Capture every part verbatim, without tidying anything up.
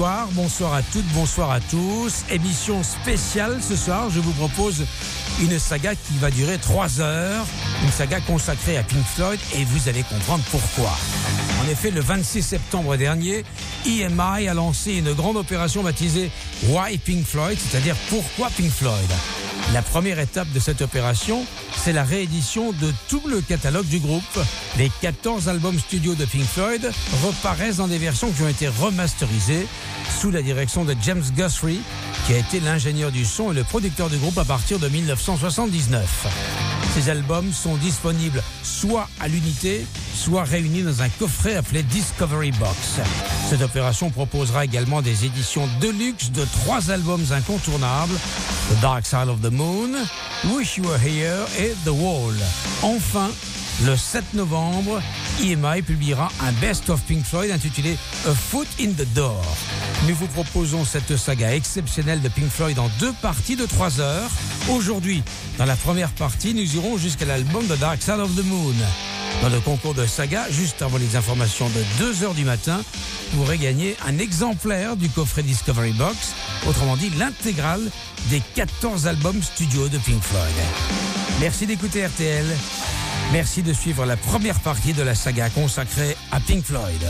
Bonsoir, bonsoir à toutes, bonsoir à tous. Émission spéciale ce soir, je vous propose une saga qui va durer trois heures, une saga consacrée à Pink Floyd et vous allez comprendre pourquoi. En effet, le vingt-six septembre dernier, E M I a lancé une grande opération baptisée Why Pink Floyd, c'est-à-dire pourquoi Pink Floyd. La première étape de cette opération, c'est la réédition de tout le catalogue du groupe. Les quatorze albums studio de Pink Floyd reparaissent dans des versions qui ont été remasterisées sous la direction de James Guthrie, qui a été l'ingénieur du son et le producteur du groupe à partir de dix-neuf cent soixante-dix-neuf. Ces albums sont disponibles soit à l'unité, soit réunis dans un coffret appelé Discovery Box. Cette opération proposera également des éditions deluxe de trois albums incontournables, The Dark Side of the Moon, Wish You Were Here et The Wall. Enfin, le sept novembre, E M I publiera un Best of Pink Floyd intitulé A Foot in the Door. Nous vous proposons cette saga exceptionnelle de Pink Floyd en deux parties de trois heures. Aujourd'hui, dans la première partie, nous irons jusqu'à l'album The Dark Side of the Moon. Dans le concours de saga, juste avant les informations de deux heures du matin, vous pourrez gagner un exemplaire du coffret Discovery Box, autrement dit l'intégrale des quatorze albums studio de Pink Floyd. Merci d'écouter R T L. Merci de suivre la première partie de la saga consacrée à Pink Floyd.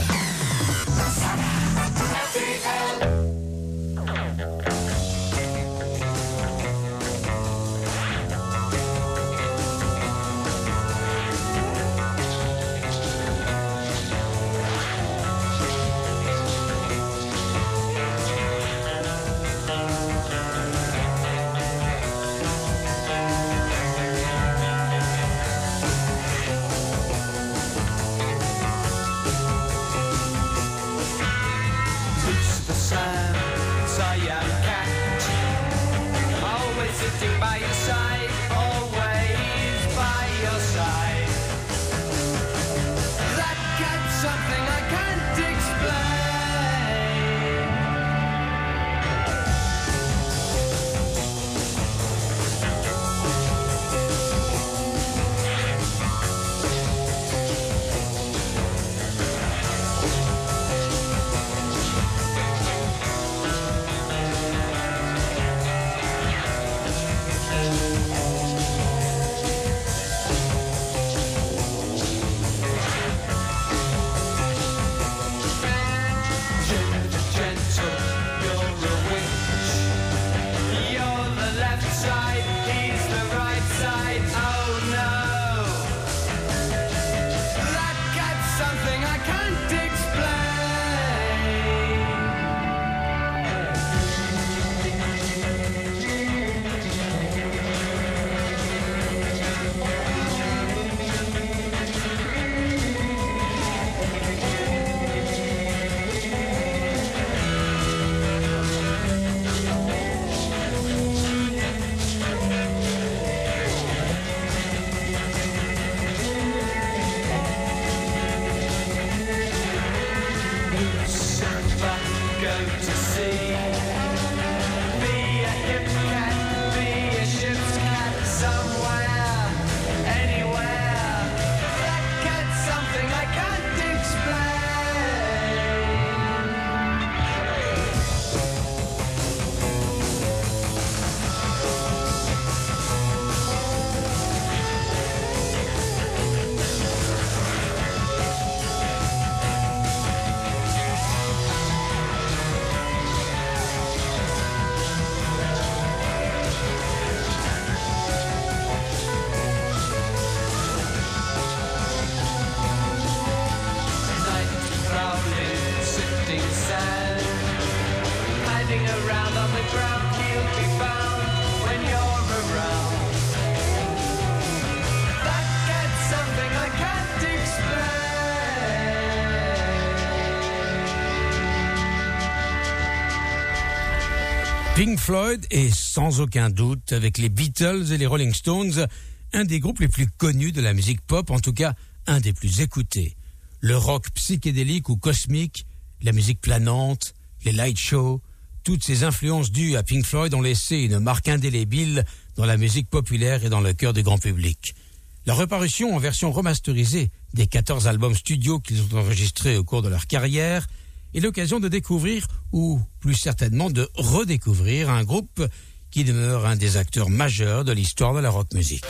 Pink Floyd est sans aucun doute, avec les Beatles et les Rolling Stones, un des groupes les plus connus de la musique pop, en tout cas un des plus écoutés. Le rock psychédélique ou cosmique, la musique planante, les light shows, toutes ces influences dues à Pink Floyd ont laissé une marque indélébile dans la musique populaire et dans le cœur du grand public. La reparution en version remasterisée des quatorze albums studio qu'ils ont enregistrés au cours de leur carrière est l'occasion de découvrir, ou plus certainement de redécouvrir, un groupe qui demeure un des acteurs majeurs de l'histoire de la rock music.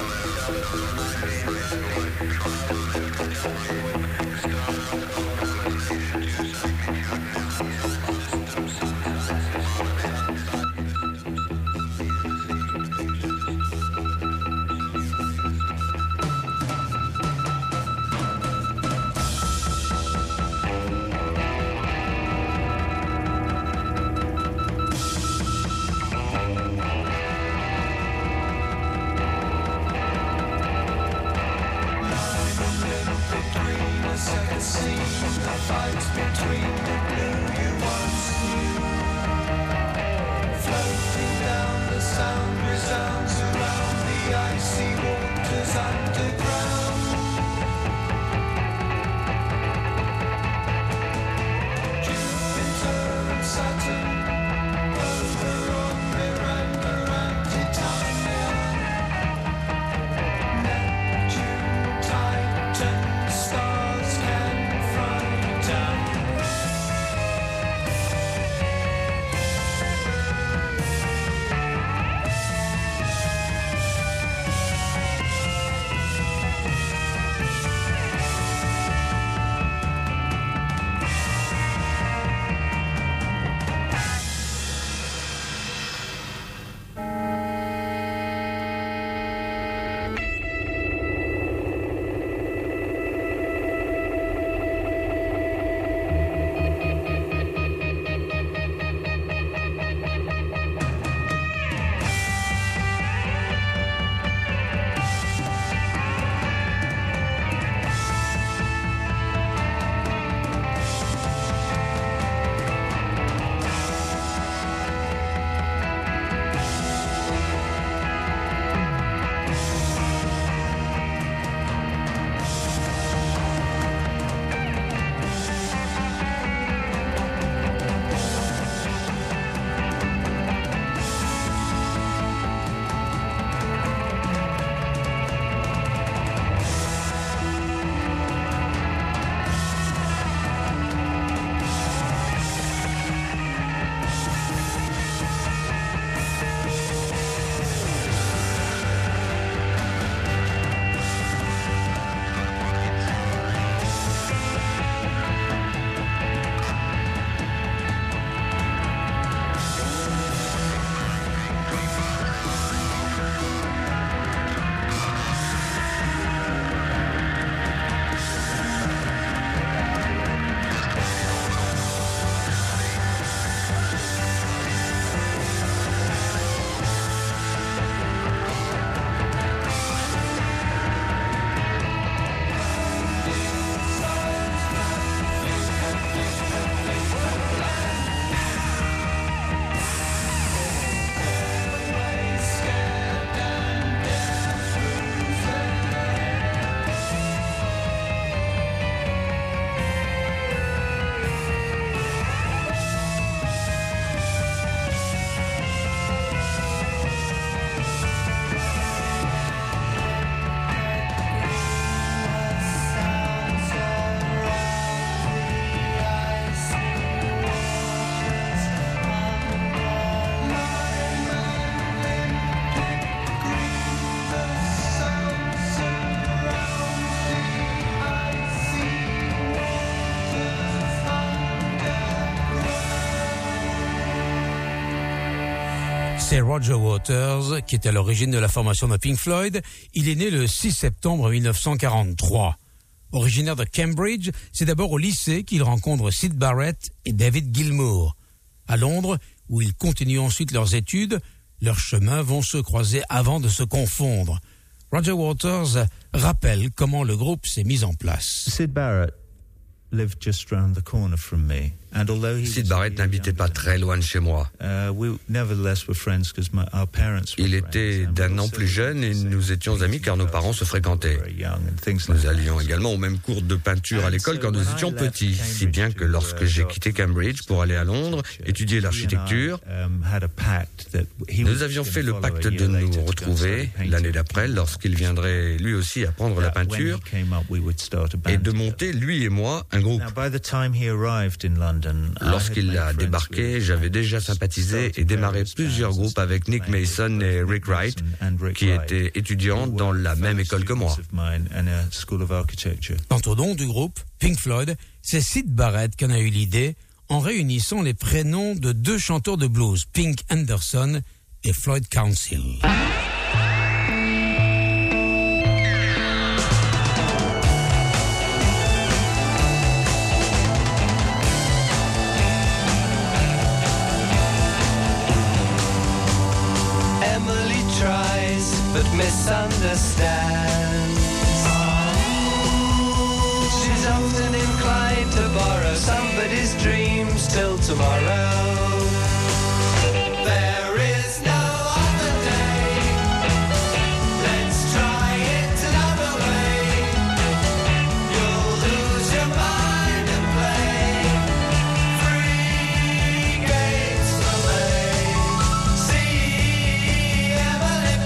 C'est Roger Waters qui est à l'origine de la formation de Pink Floyd. Il est né le six septembre mille neuf cent quarante-trois. Originaire de Cambridge, c'est d'abord au lycée qu'il rencontre Syd Barrett et David Gilmour. À Londres, où ils continuent ensuite leurs études, leurs chemins vont se croiser avant de se confondre. Roger Waters rappelle comment le groupe s'est mis en place. Syd Barrett lived just round the corner from me. And although he Syd Barrett n'habitait pas très loin de chez moi. Uh, we nevertheless were friends because our parents were Il était d'un an plus jeune et nous étions amis car nos parents se fréquentaient. Nous allions également au même cours de peinture à l'école quand nous étions petits, si bien que lorsque j'ai quitté Cambridge pour aller à Londres, étudier l'architecture, nous avions fait le pacte de nous retrouver l'année d'après lorsqu'il viendrait lui aussi apprendre la peinture et de monter, lui et moi, un groupe. Lorsqu'il a débarqué, j'avais déjà sympathisé et démarré plusieurs groupes avec Nick Mason et Rick Wright, qui étaient étudiants dans la même école que moi. Quant au nom du groupe, Pink Floyd, c'est Syd Barrett qui en a eu l'idée en réunissant les prénoms de deux chanteurs de blues, Pink Anderson et Floyd Council. Emily tries but misunderstands. She's often inclined to borrow somebody's dreams till tomorrow. There is no other day. Let's try it another way. You'll lose your mind and play free games for me. See Emily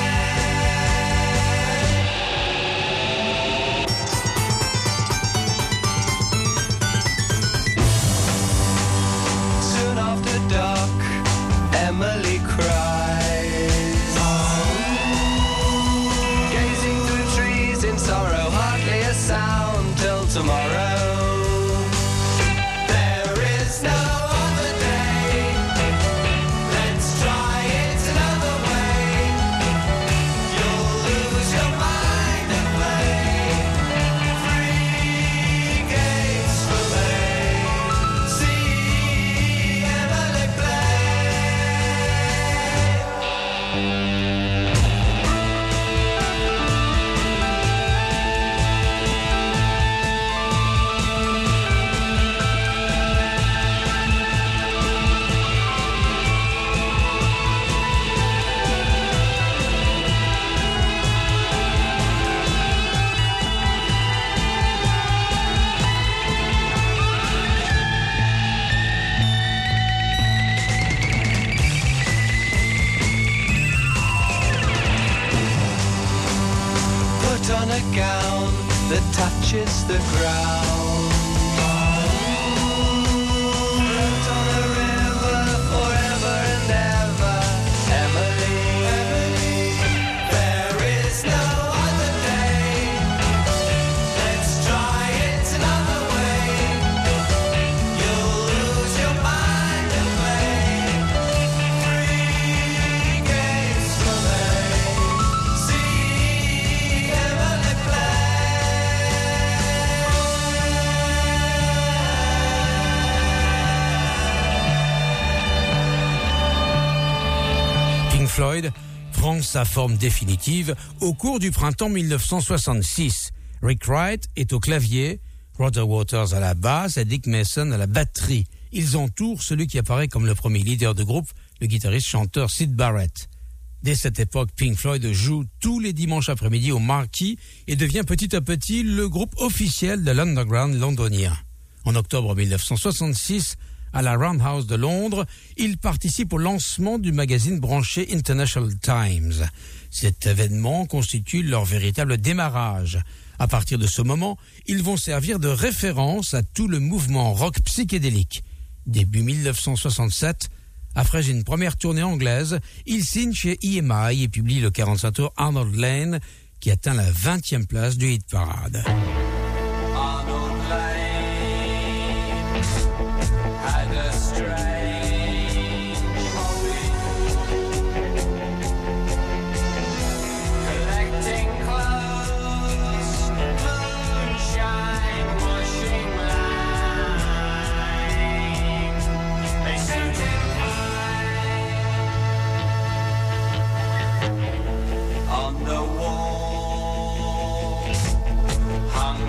soon after dark, Emily cries, gazing through trees in sorrow, hardly a sound till tomorrow. There is no other day. Let's try it another way. You'll lose your mind and play free games for me. See Emily play. Put on a gown that touches the ground. Float on a river forever and ever. Emily, Emily, there is no other day. Let's try it another way. You'll lose your mind and play free games for me. See Emily play. Pink Floyd prend sa forme définitive au cours du printemps mille neuf cent soixante-six. Rick Wright est au clavier, Roger Waters à la basse et Dick Mason à la batterie. Ils entourent celui qui apparaît comme le premier leader de groupe, le guitariste-chanteur Syd Barrett. Dès cette époque, Pink Floyd joue tous les dimanches après-midi au Marquee et devient petit à petit le groupe officiel de l'underground londonien. En octobre mille neuf cent soixante-six, à la Roundhouse de Londres, ils participent au lancement du magazine branché International Times. Cet événement constitue leur véritable démarrage. À partir de ce moment, ils vont servir de référence à tout le mouvement rock psychédélique. Début mille neuf cent soixante-sept, après une première tournée anglaise, ils signent chez E M I et publient le quarante-cinq tours Arnold Lane, qui atteint la vingtième place du hit parade. Arnold Lane had a strange hobby, collecting clothes, moonshine, washing lines. They suited fine. On the wall hung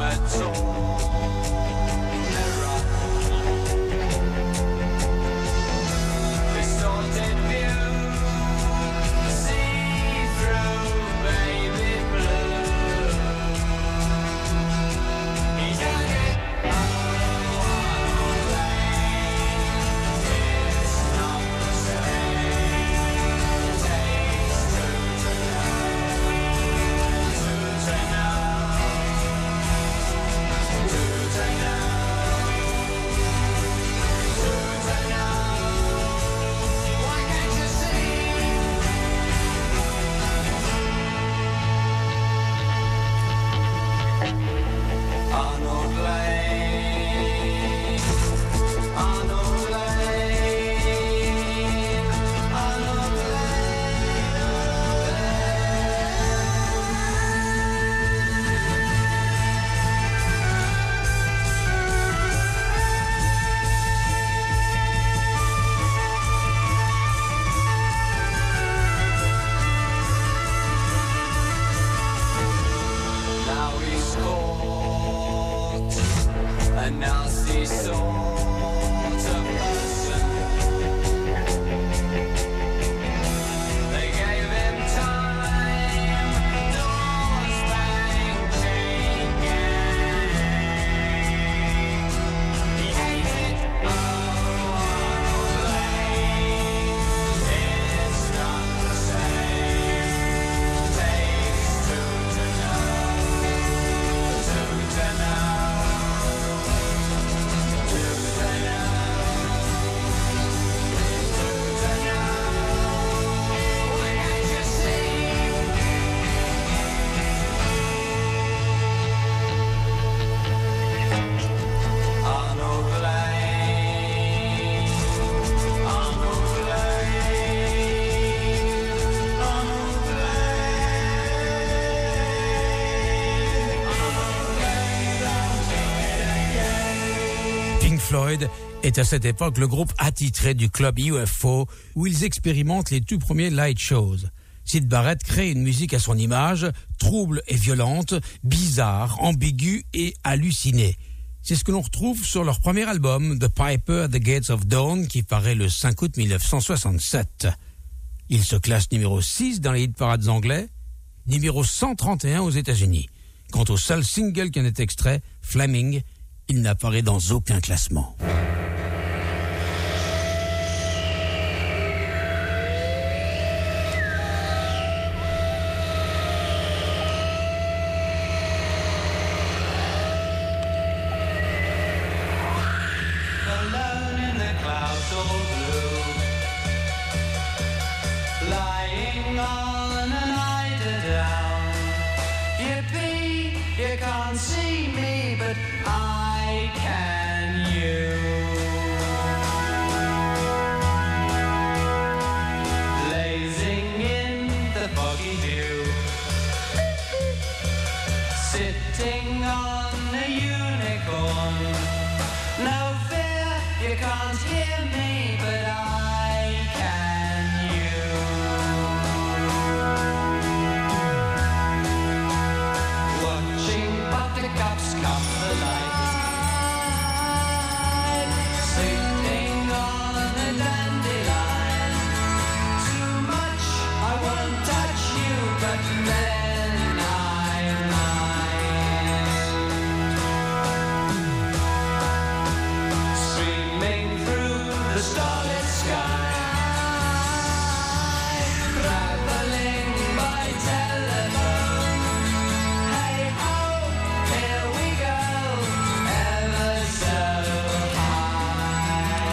Floyd est à cette époque le groupe attitré du club U F O où ils expérimentent les tout premiers light shows. Syd Barrett crée une musique à son image, trouble et violente, bizarre, ambiguë et hallucinée. C'est ce que l'on retrouve sur leur premier album, The Piper at the Gates of Dawn, qui paraît le cinq août mille neuf cent soixante-sept. Il se classe numéro six dans les hit parades anglais, numéro cent trente et un aux États-Unis. Quant au seul single qui en est extrait, Flaming, il n'apparaît dans aucun classement. Alone in the clouds all blue, lying on an eiderdown. Yippee, you can't see me, but I can you. Blazing in the foggy dew, sitting on a unicorn. No fear, you can't hear me, but I can you. Watching buttercups come the light, sitting on a dandelion. Too much, I won't touch you, but then I might. Streaming through the starlit sky, traveling by telephone. Hey ho, here we go, ever so high.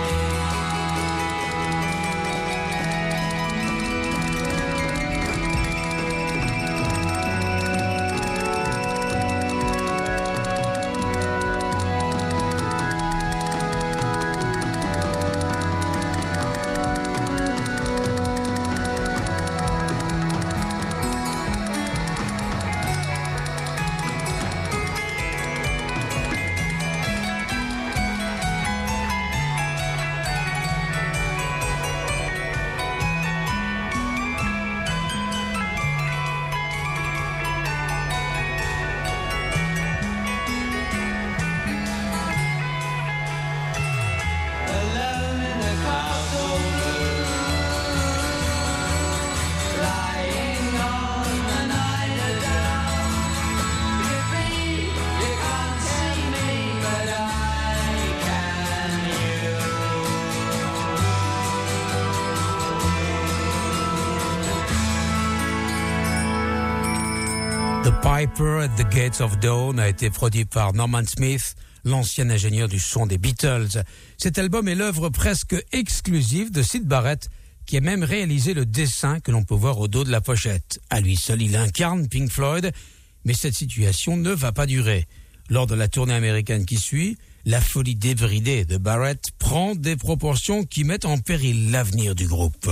Alone in the clouds all blue, lying on an eiderdown. Yippee, you can't see me, but I can you. The Piper at the Gates of Dawn a été produit par Norman Smith, l'ancien ingénieur du son des Beatles. Cet album est l'œuvre presque exclusive de Syd Barrett, qui a même réalisé le dessin que l'on peut voir au dos de la pochette. À lui seul, il incarne Pink Floyd, mais cette situation ne va pas durer. Lors de la tournée américaine qui suit, la folie débridée de Barrett prend des proportions qui mettent en péril l'avenir du groupe.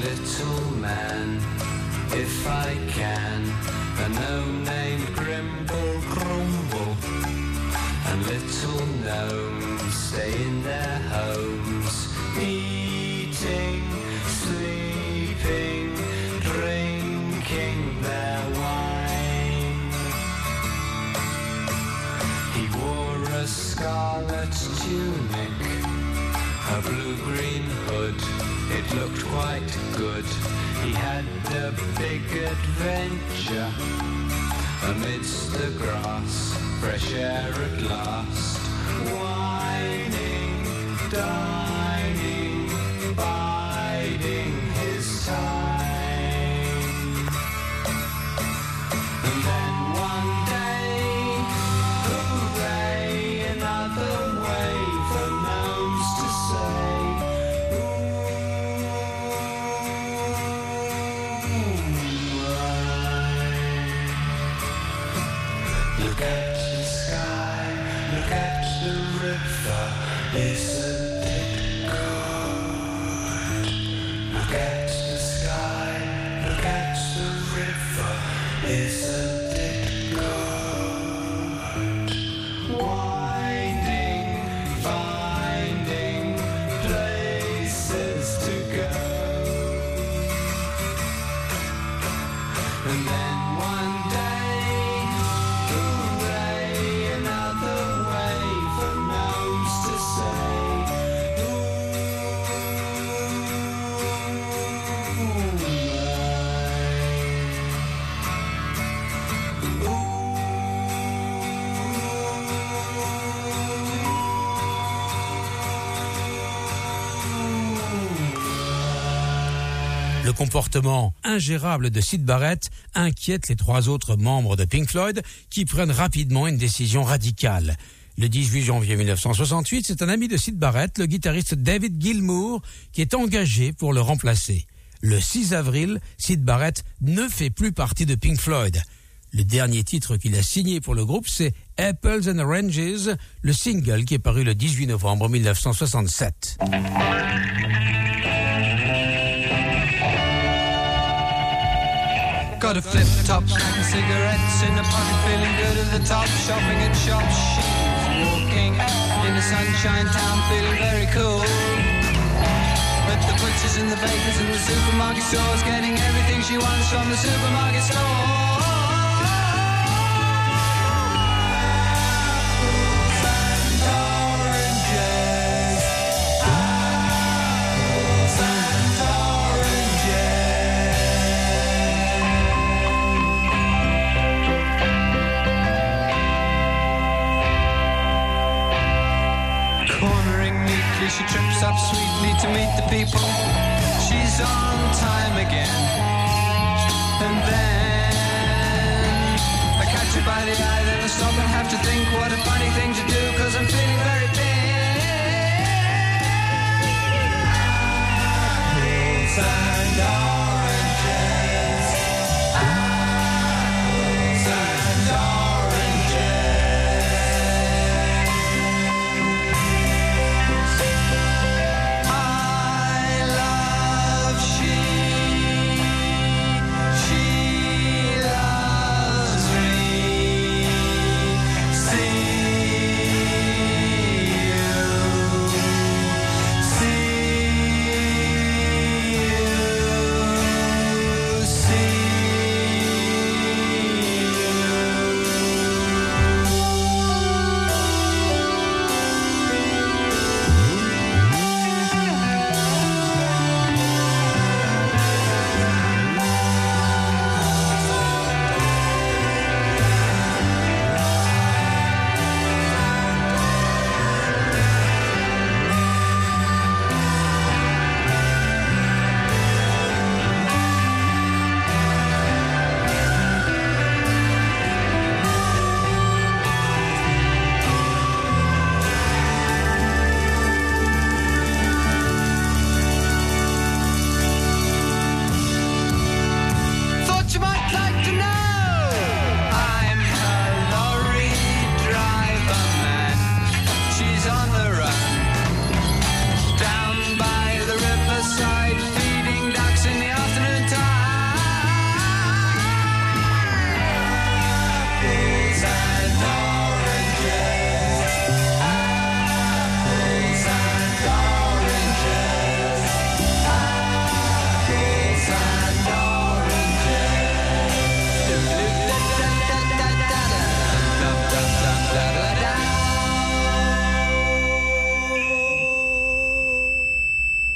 little man, if I can, a no-name Grimble Grumble, and little gnomes stay in their homes, eating, sleeping, drinking their wine. He wore a scarlet tunic, a blue-green hood, it looked quite good. He had a big adventure amidst the grass, fresh air at last. Whining, dining, biding his time. And then one day, hooray, another way for gnomes to say. Look at the sky, look at the river, isn't it good? Look at the sky, look at the river, isn't it good? Winding, finding places to go. And then one day, hooray, another way for gnomes to say. Le comportement ingérable de Syd Barrett inquiète les trois autres membres de Pink Floyd qui prennent rapidement une décision radicale. Le dix-huit janvier mille neuf cent soixante-huit, c'est un ami de Syd Barrett, le guitariste David Gilmour, qui est engagé pour le remplacer. Le six avril, Syd Barrett ne fait plus partie de Pink Floyd. Le dernier titre qu'il a signé pour le groupe, c'est Apples and Oranges, le single qui est paru le dix-huit novembre mille neuf cent soixante-sept. Got a flip top, smoking cigarettes in a pocket, feeling good at the top, shopping at shops. She's walking in the sunshine town, feeling very cool. But the butchers and the bakers and the supermarket stores, getting everything she wants from the supermarket store. She trips up sweetly to meet the people. She's on time again. And then I catch her by the eye, then I stop and have to think what a funny thing to do, cause I'm feeling very big. Apples and oranges. Apples and oranges.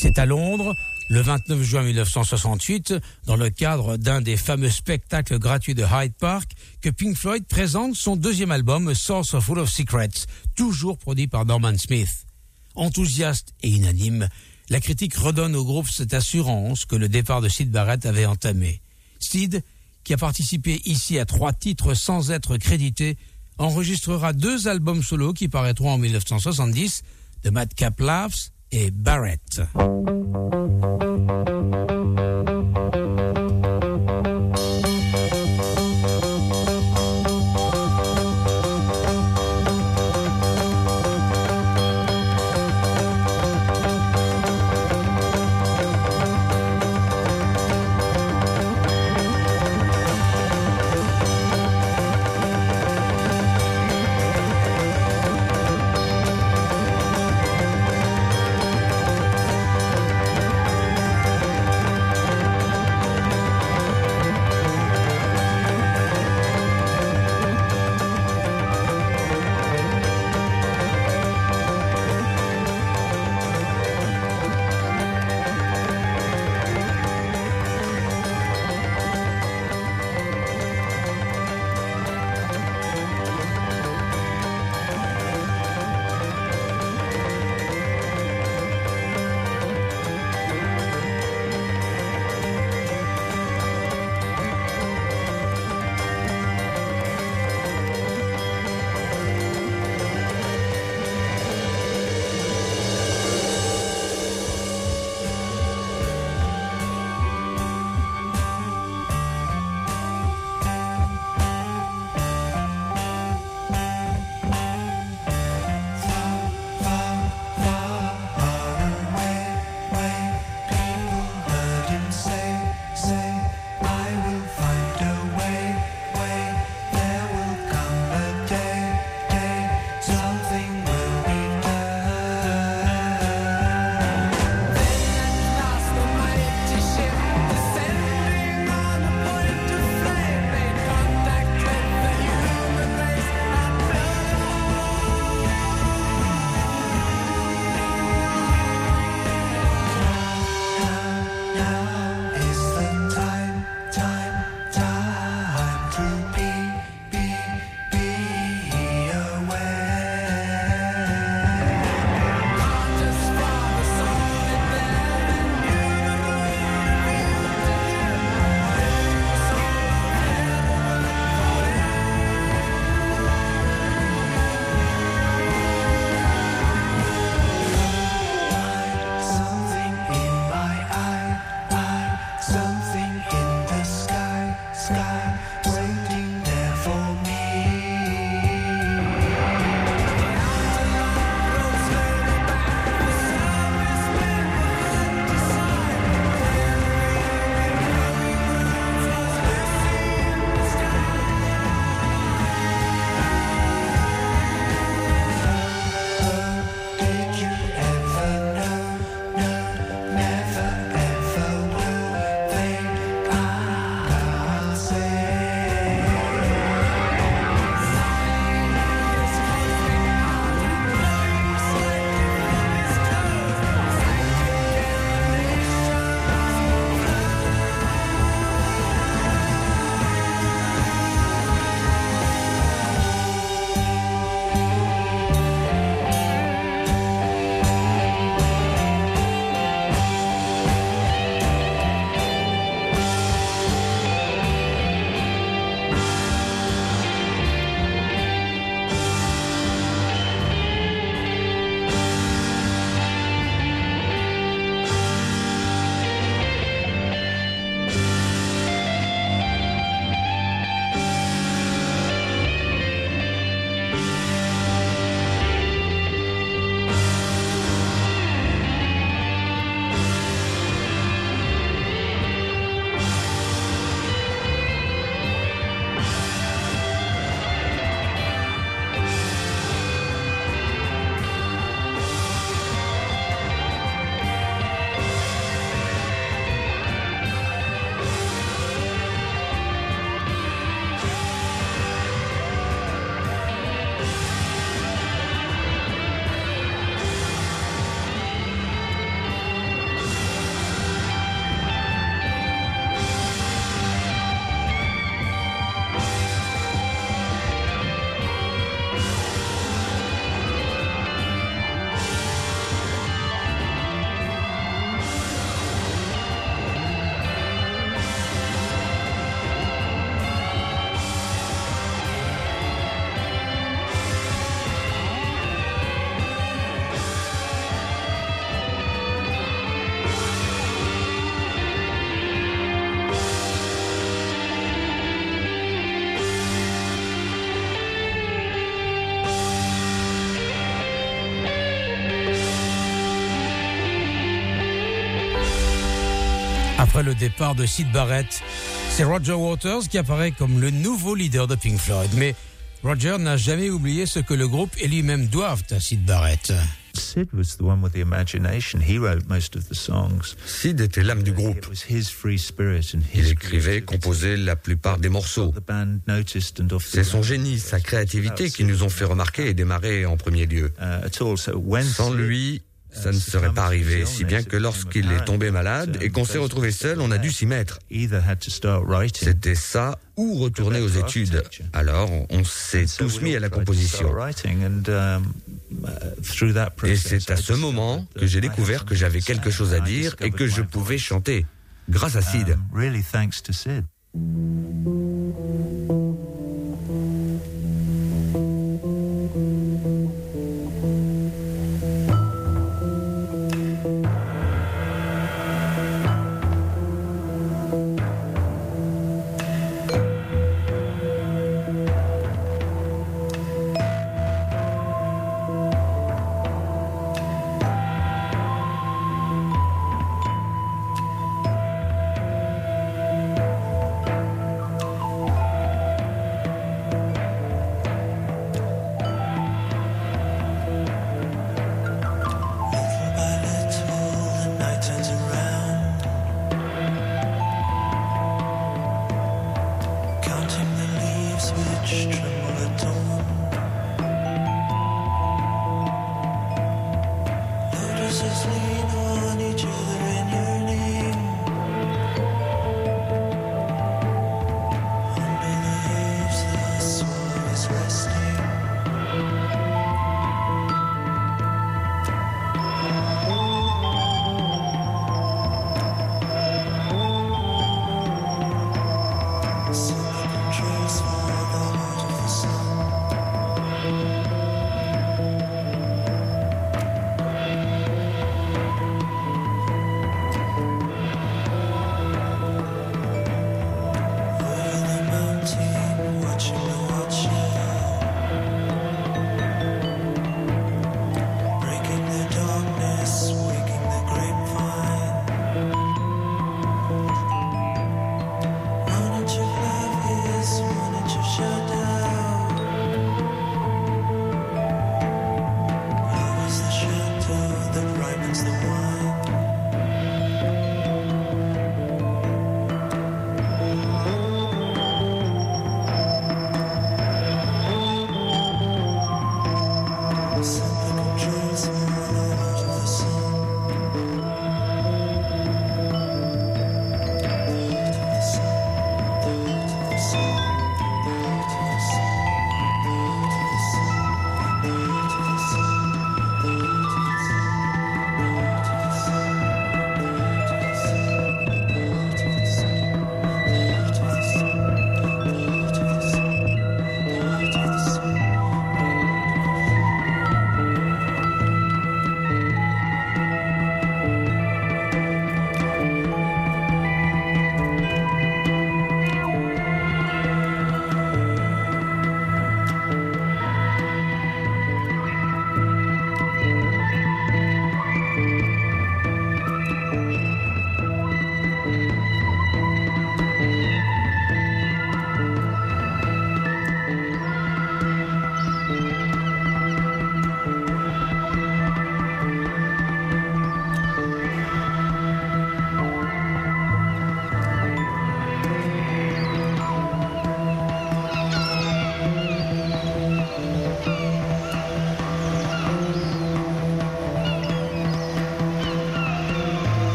C'est à Londres, le vingt-neuf juin mille neuf cent soixante-huit, dans le cadre d'un des fameux spectacles gratuits de Hyde Park, que Pink Floyd présente son deuxième album, Source of Full of Secrets, toujours produit par Norman Smith. Enthousiaste et unanime, la critique redonne au groupe cette assurance que le départ de Syd Barrett avait entamé. Syd, qui a participé ici à trois titres sans être crédité, enregistrera deux albums solo qui paraîtront en mille neuf cent soixante-dix, The Madcap Laughs et Barrett. Après le départ de Syd Barrett, c'est Roger Waters qui apparaît comme le nouveau leader de Pink Floyd. Mais Roger n'a jamais oublié ce que le groupe et lui-même doivent à Syd Barrett. Sid was the one with the imagination. He wrote most of the songs. Sid était l'âme du groupe. It was his free spirit and Il his écrivait, creativity. composait la plupart des morceaux. The band noticed and often C'est son génie, sa créativité qui nous ont fait remarquer et démarrer en premier lieu. uh, at all. So when Sans Sid- lui, ça ne serait pas arrivé, si bien que lorsqu'il est tombé malade et qu'on s'est retrouvé seul, on a dû s'y mettre. either had to start writing. C'était ça ou retourner aux études. Alors, on s'est So tous we mis à all la tried to start composition. writing and, um, uh, through that Et process, c'est à I ce discovered moment that que j'ai I had découvert que j'avais something to quelque say, chose à and I dire et discovered que je my pouvais voice. chanter, grâce à Sid. Um, really thanks to Sid.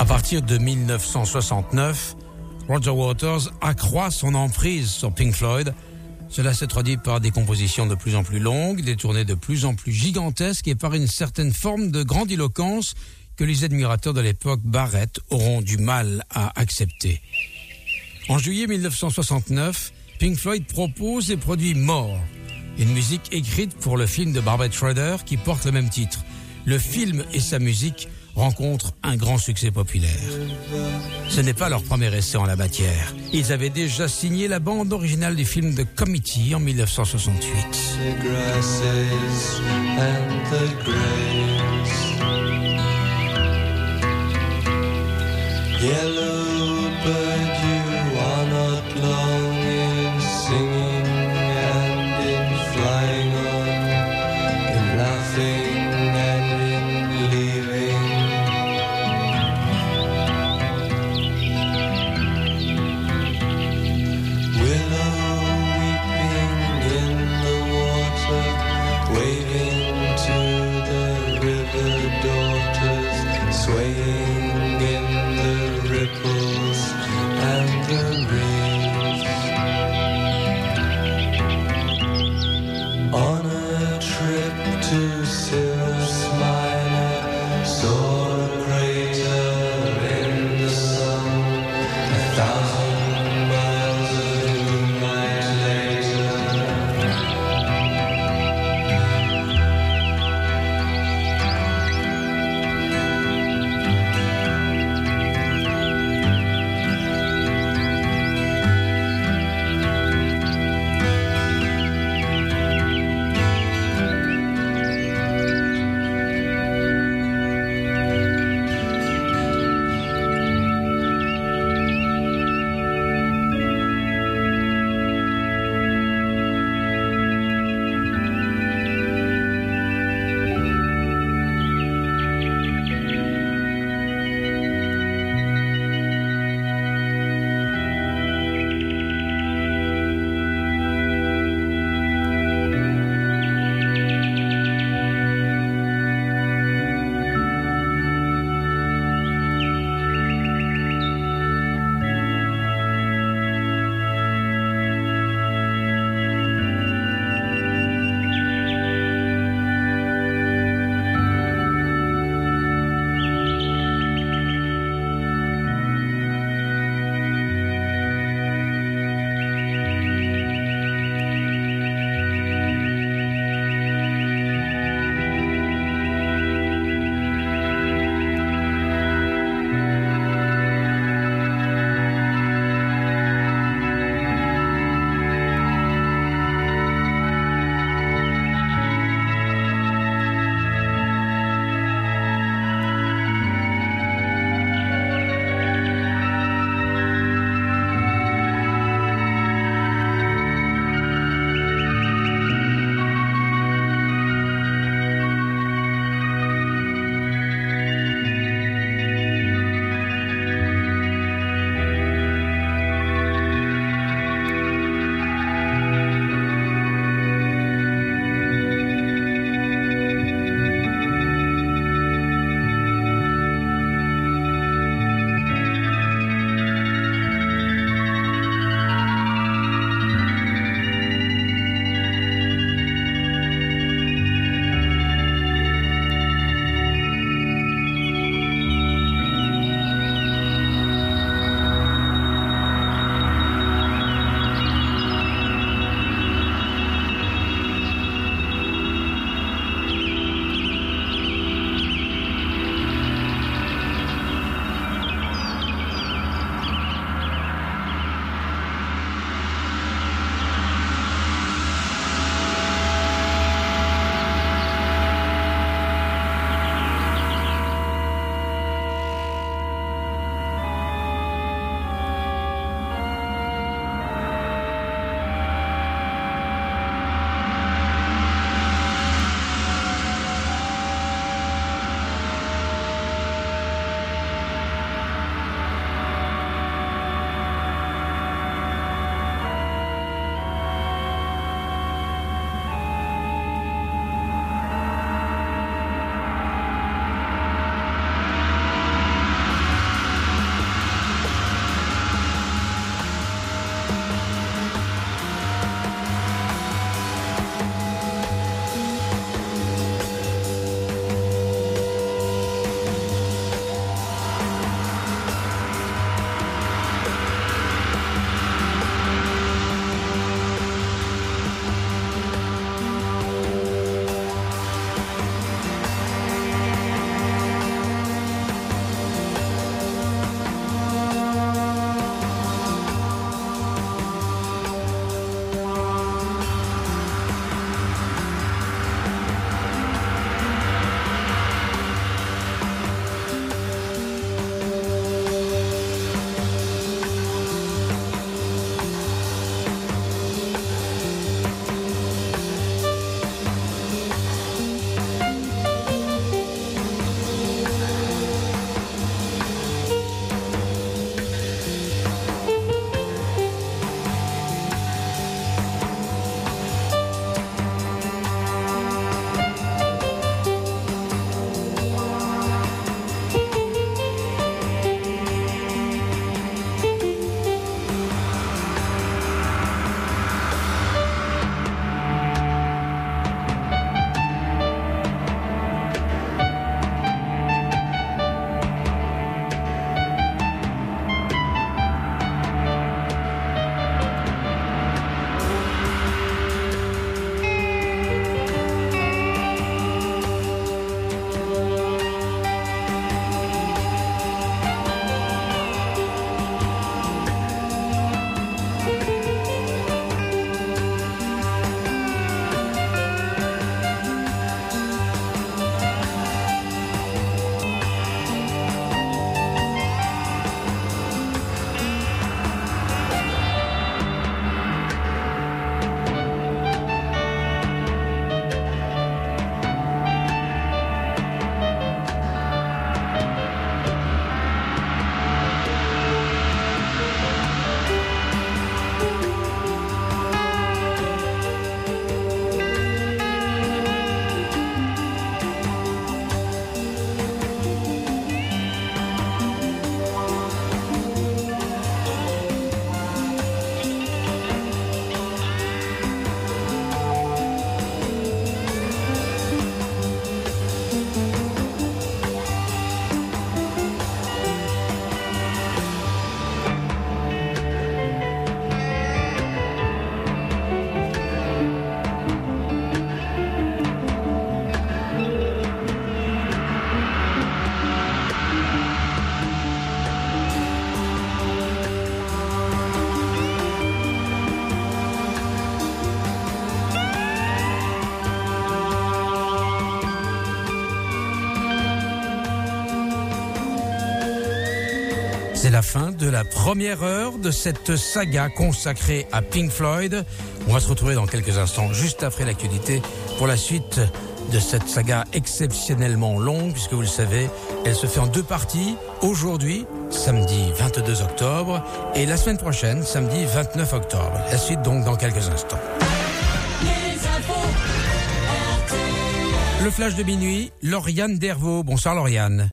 À partir de mille neuf cent soixante-neuf, Roger Waters accroît son emprise sur Pink Floyd. Cela se traduit par des compositions de plus en plus longues, des tournées de plus en plus gigantesques et par une certaine forme de grandiloquence que les admirateurs de l'époque Barrett auront du mal à accepter. En juillet mille neuf cent soixante-neuf, Pink Floyd propose et produit More, une musique écrite pour le film de Barbra Schroeder qui porte le même titre. Le film et sa musique rencontrent un grand succès populaire. Ce n'est pas leur premier essai en la matière. Ils avaient déjà signé la bande originale du film The Committee en mille neuf cent soixante-huit. Yellow bird, you are not long in singing and in flying on, in laughing and in leaving. Willow weeping in the water, waving to the river daughters, swaying in the ripple. C'est la fin de la première heure de cette saga consacrée à Pink Floyd. On va se retrouver dans quelques instants, juste après l'actualité, pour la suite de cette saga exceptionnellement longue, puisque vous le savez, elle se fait en deux parties. Aujourd'hui, samedi vingt-deux octobre, et la semaine prochaine, samedi vingt-neuf octobre. La suite donc dans quelques instants. Le flash de minuit, Lauriane Dervaux. Bonsoir Lauriane.